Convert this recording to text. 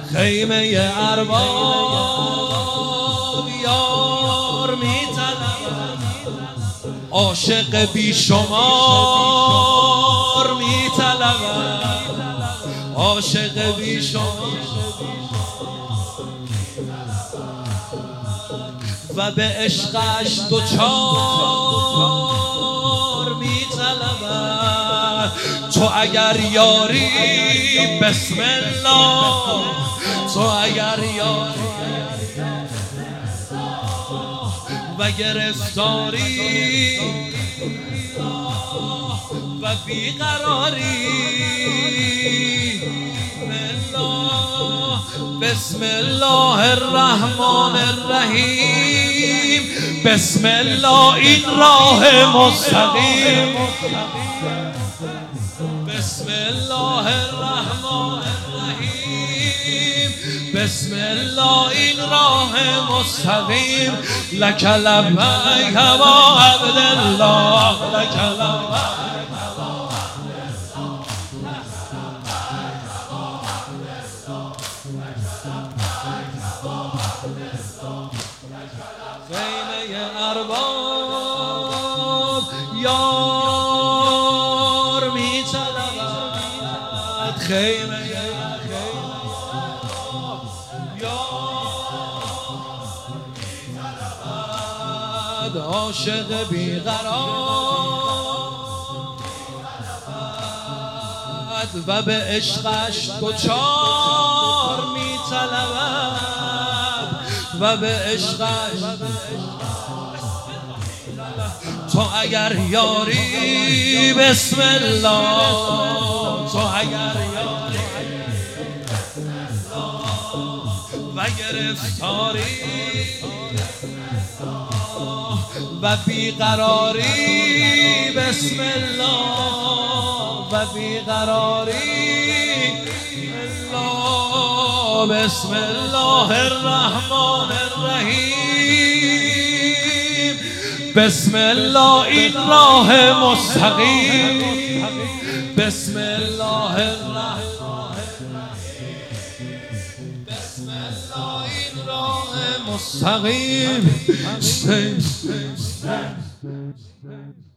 خیمه ارباب یار می‌طلبد، عاشق بیشمار می‌طلبد، عاشق بیشمار و به عشقش دوچار می‌طلبد. تو اگر یاری بسم الله، تو اگر یاری و گرفتاری و بیقراری، بسم الله الرحمن الرحیم، بسم الله این راه مستقیم، بسم الله الرحمن الرحیم، بسم الله این راه مستقیم. لک لبیک و عبدالله، لک لبیک خیمه ارباب یار می‌طلبد، خیمه ارباب یار می‌طلبد، عاشق بیقرار و به عشقش دوچار می‌طلبد، و به عشقش. تو اگر یاری بسم الله، تو اگر یاری و گرفتاری و بیقراری، بسم الله و بیقراری، بسم الله الرحمن الرحیم، بسم الله این راه مستقیم، بسم الله الرحمن الرحیم، بسم الله این راه مستقیم.